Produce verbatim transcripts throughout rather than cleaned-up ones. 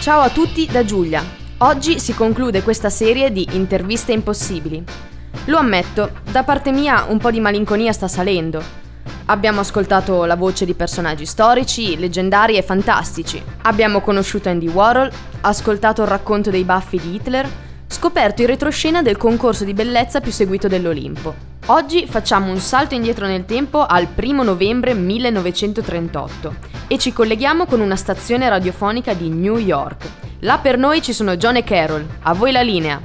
Ciao a tutti da Giulia. Oggi si conclude questa serie di interviste impossibili. Lo ammetto, da parte mia un po' di malinconia sta salendo. Abbiamo ascoltato la voce di personaggi storici, leggendari e fantastici. Abbiamo conosciuto Andy Warhol, ascoltato il racconto dei baffi di Hitler, scoperto il retroscena del concorso di bellezza più seguito dell'Olimpo. Oggi facciamo un salto indietro nel tempo al primo novembre millenovecentotrentotto e ci colleghiamo con una stazione radiofonica di New York. Là per noi ci sono John e Carol. A voi la linea.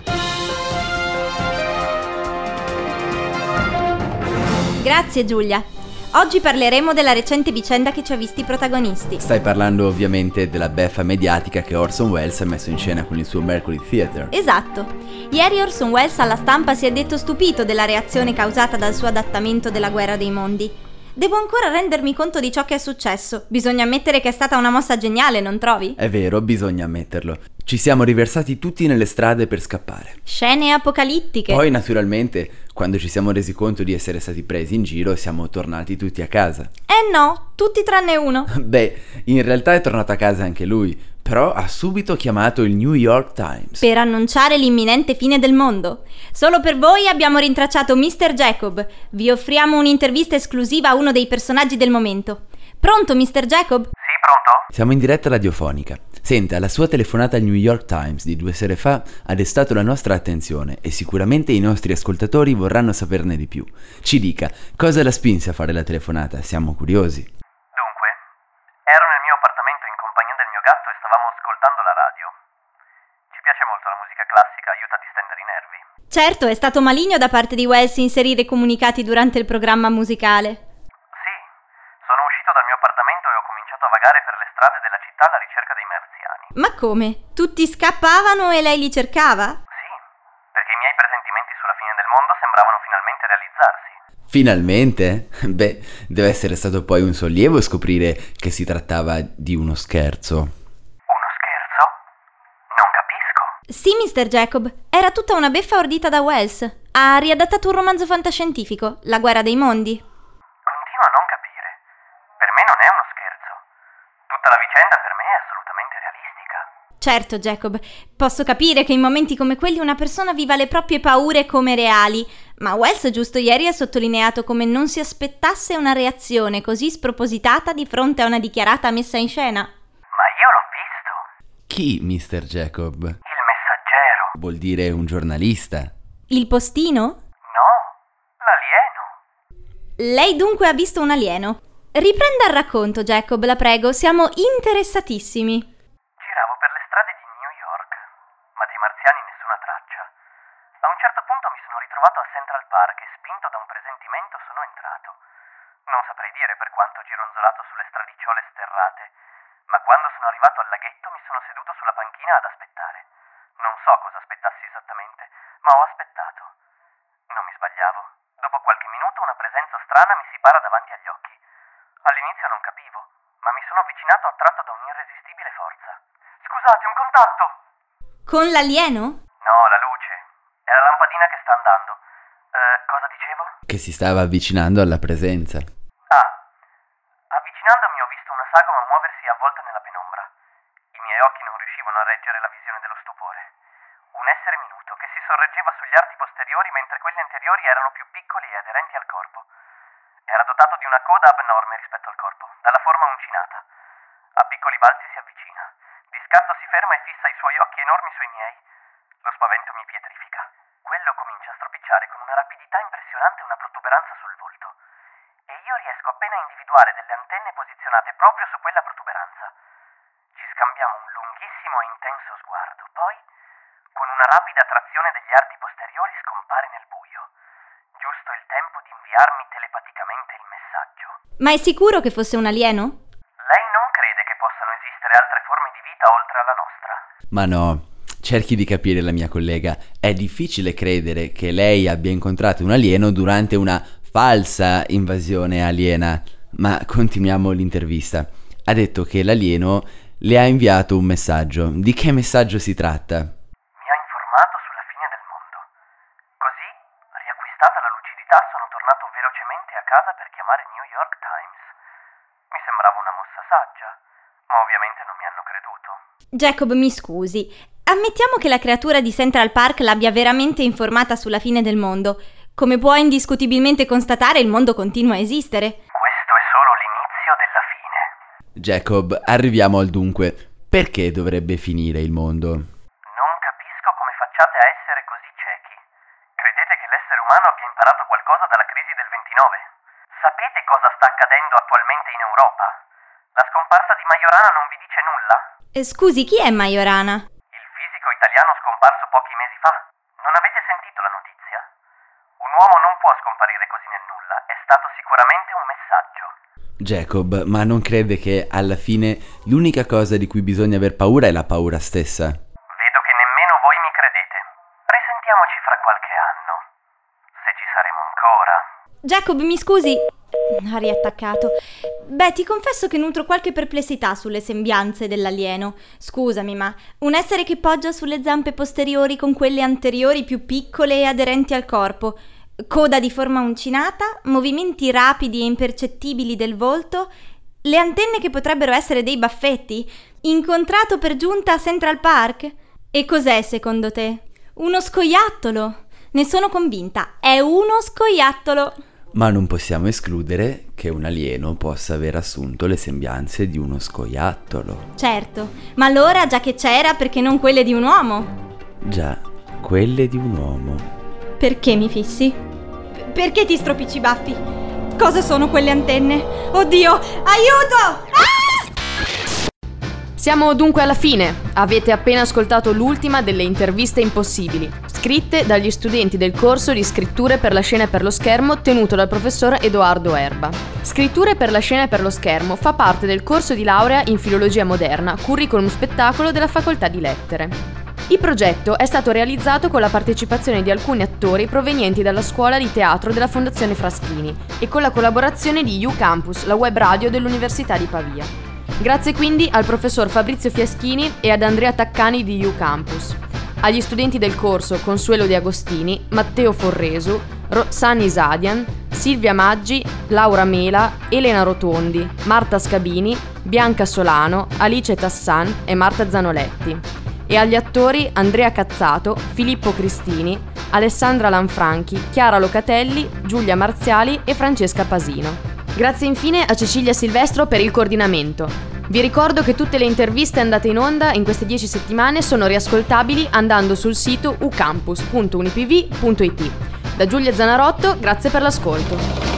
Grazie Giulia. Oggi parleremo della recente vicenda che ci ha visti protagonisti. Stai parlando ovviamente della beffa mediatica che Orson Welles ha messo in scena con il suo Mercury Theatre. Esatto. Ieri Orson Welles alla stampa si è detto stupito della reazione causata dal suo adattamento della Guerra dei Mondi. Devo ancora rendermi conto di ciò che è successo. Bisogna ammettere che è stata una mossa geniale, non trovi? È vero, bisogna ammetterlo. Ci siamo riversati tutti nelle strade per scappare. Scene apocalittiche. Poi, naturalmente, quando ci siamo resi conto di essere stati presi in giro, siamo tornati tutti a casa. Eh no, tutti tranne uno. Beh, in realtà è tornato a casa anche lui, però ha subito chiamato il New York Times. Per annunciare l'imminente fine del mondo. Solo per voi abbiamo rintracciato mister Jacob. Vi offriamo un'intervista esclusiva a uno dei personaggi del momento. Pronto, mister Jacob? Sì, pronto? Siamo in diretta radiofonica. Senta, la sua telefonata al New York Times di due sere fa ha destato la nostra attenzione e sicuramente i nostri ascoltatori vorranno saperne di più. Ci dica, cosa la spinse a fare la telefonata? Siamo curiosi. Dunque, ero nel mio appartamento in compagnia del mio gatto e stavamo ascoltando la radio. Ci piace molto la musica classica, aiuta a distendere i nervi. Certo, è stato maligno da parte di Welles inserire comunicati durante il programma musicale. Sì, sono uscito dal mio appartamento e ho cominciato a vagare per le strade della città alla ricerca dei marziani. Ma come? Tutti scappavano e lei li cercava? Sì, perché i miei presentimenti sulla fine del mondo sembravano finalmente realizzarsi. Finalmente? Beh, deve essere stato poi un sollievo scoprire che si trattava di uno scherzo. Uno scherzo? Non capisco. Sì, mister Jacob, era tutta una beffa ordita da Welles. Ha riadattato un romanzo fantascientifico, La guerra dei mondi. Continuo a non capire. Per me non è uno scherzo. Tutta la vicenda per me è assolutamente realistica. Certo, Jacob, posso capire che in momenti come quelli una persona viva le proprie paure come reali, ma Welles giusto ieri ha sottolineato come non si aspettasse una reazione così spropositata di fronte a una dichiarata messa in scena. Ma io l'ho visto. Chi, mister Jacob? Il messaggero. Vuol dire un giornalista. Il postino? No, l'alieno. Lei dunque ha visto un alieno. Riprenda il racconto, Jacob, la prego, siamo interessatissimi. Giravo per le strade di New York, ma dei marziani nessuna traccia. A un certo punto mi sono ritrovato a Central Park e spinto da un presentimento sono entrato. Non saprei dire per quanto gironzolato sulle stradicciole sterrate, ma quando sono arrivato al laghetto mi sono seduto sulla panchina ad aspettare. Non so cosa aspettassi esattamente, ma ho aspettato. Non mi sbagliavo. Dopo qualche minuto una presenza strana mi si para davanti agli occhi. All'inizio non capivo, ma mi sono avvicinato attratto da un'irresistibile forza. Scusate, un contatto! Con l'alieno? No, la luce. È la lampadina che sta andando. Eh, cosa dicevo? Che si stava avvicinando alla presenza. Ah, avvicinandomi ho visto una sagoma muoversi avvolta nella penombra. I miei occhi non riuscivano a reggere la visione dello stupore. Un essere minuto che si sorreggeva sugli arti posteriori mentre quelli anteriori erano più piccoli e aderenti al corpo. Era dotato di una coda abnorme rispetto al corpo, dalla forma uncinata. A piccoli balzi si avvicina. Di scatto si ferma e fissa i suoi occhi enormi sui miei. Lo spavento mi pietrifica. Quello comincia a stropicciare con una rapidità impressionante una protuberanza sul volto. E io riesco appena a individuare delle antenne posizionate proprio su quella protuberanza. Ci scambiamo un lunghissimo e intenso sguardo, poi, con una rapida trazione degli arti posteriori, scompare nel buio. Giusto il tempo di inviarmi telepaticamente il messaggio. Ma è sicuro che fosse un alieno? Lei non crede che possano esistere altre forme di vita oltre alla nostra? Ma no, cerchi di capire la mia collega. È difficile credere che lei abbia incontrato un alieno durante una falsa invasione aliena. Ma continuiamo l'intervista. Ha detto che l'alieno le ha inviato un messaggio. Di che messaggio si tratta? Mi ha informato sulla fine del mondo. Così, riacquistata la lucidità, sono tornato velocemente a casa per chiamare New York Times. Mi sembrava una mossa saggia, ma ovviamente non mi hanno creduto. Jacob, mi scusi. Ammettiamo che la creatura di Central Park l'abbia veramente informata sulla fine del mondo. Come può indiscutibilmente constatare, il mondo continua a esistere. Questo è solo l'inizio della fine. Jacob, arriviamo al dunque. Perché dovrebbe finire il mondo? Non capisco come facciate a essere così ciechi. Credete che l'essere umano abbia imparato qualcosa dalla crisi del ventinove? Sapete cosa sta accadendo attualmente in Europa? La scomparsa di Majorana non vi dice nulla? Eh, scusi, chi è Majorana? Il fisico italiano scomparso pochi mesi fa. Non avete sentito la notizia? Un uomo non può scomparire così nel nulla. È stato sicuramente un messaggio. Jacob, ma non crede che alla fine l'unica cosa di cui bisogna aver paura è la paura stessa? Vedo che nemmeno voi mi credete. Risentiamoci fra qualche anno. Se ci saremo ancora. Jacob, mi scusi. Ha riattaccato. Beh, ti confesso che nutro qualche perplessità sulle sembianze dell'alieno. Scusami, ma un essere che poggia sulle zampe posteriori con quelle anteriori più piccole e aderenti al corpo, coda di forma uncinata, movimenti rapidi e impercettibili del volto, le antenne che potrebbero essere dei baffetti, incontrato per giunta a Central Park? E cos'è secondo te? Uno scoiattolo! Ne sono convinta, è uno scoiattolo! Ma non possiamo escludere che un alieno possa aver assunto le sembianze di uno scoiattolo. Certo, ma allora già che c'era, perché non quelle di un uomo? Già, quelle di un uomo. Perché mi fissi? P- perché ti stropicci i baffi? Cosa sono quelle antenne? Oddio, aiuto! Ah! Siamo dunque alla fine. Avete appena ascoltato l'ultima delle interviste impossibili, scritte dagli studenti del corso di Scritture per la scena e per lo schermo tenuto dal professor Edoardo Erba. Scritture per la scena e per lo schermo fa parte del corso di laurea in filologia moderna, curriculum spettacolo della Facoltà di Lettere. Il progetto è stato realizzato con la partecipazione di alcuni attori provenienti dalla scuola di teatro della Fondazione Fraschini e con la collaborazione di U Campus, la web radio dell'Università di Pavia. Grazie quindi al professor Fabrizio Fiaschini e ad Andrea Taccani di U Campus, agli studenti del corso Consuelo De Agostini, Matteo Forresu, Roxani Sadian, Silvia Maggi, Laura Mela, Elena Rotondi, Marta Scabini, Bianca Solano, Alice Tassan e Marta Zanoletti, e agli attori Andrea Cazzato, Filippo Cristini, Alessandra Lanfranchi, Chiara Locatelli, Giulia Marziali e Francesca Pasino. Grazie infine a Cecilia Silvestro per il coordinamento. Vi ricordo che tutte le interviste andate in onda in queste dieci settimane sono riascoltabili andando sul sito u campus punto unipiv punto it. Da Giulia Zanarotto, grazie per l'ascolto.